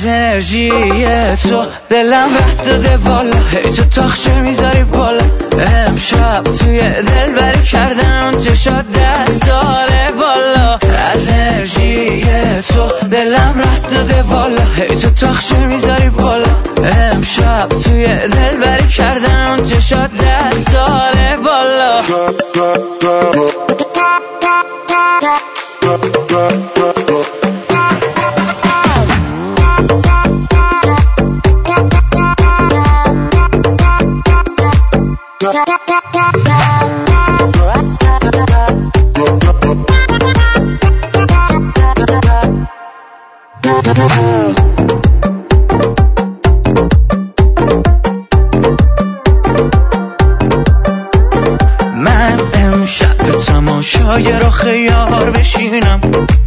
انرژی تو دلم رد داده والا، هی تو تاخچه میذاری بالا. امشب توی دل بری کردم چشات دست داره والا. از انرژی تو دلم رد داده والا، هی تو تاخچه میذاری بالا. امشب توی دل بری کردم چشات دست داره والا. من امشب به تماشای رخ یار بشینم،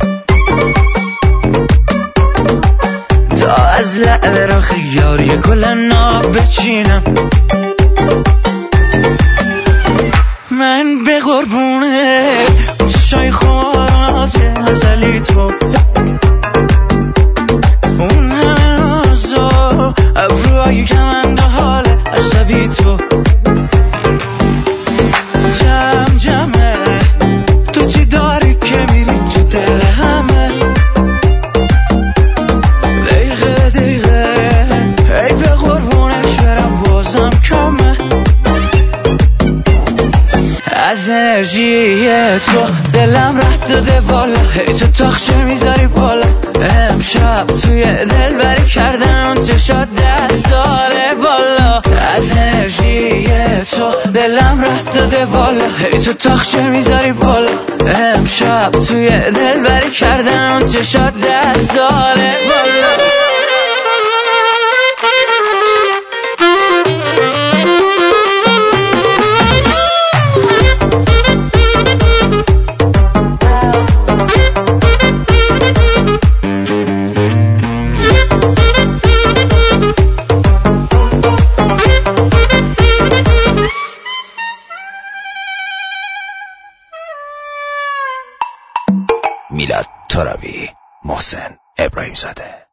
تا از لعل رخ یار یه گل ناب بچینم. من به قربونه شای خوازه ازلی تو، اون همه نازا ابروهای کمنده حال عصبی تو. جمع جمعه تو چی داری که میری تو دل همه؟ دقیقه دقیقه ای به قربونش برم بازم کمه. از انرژی تو دلم رد داده والا، هی تو تاخچه میذاری بالا. امشب توی دل بری کردم چشات دست داره والا. از انرژی تو دلم رد داده والا، هی تو تاخچه میذاری بالا. امشب توی دل بری کردم چشات دست داره والا. میلاد ترابی، محسن ابراهیم زاده.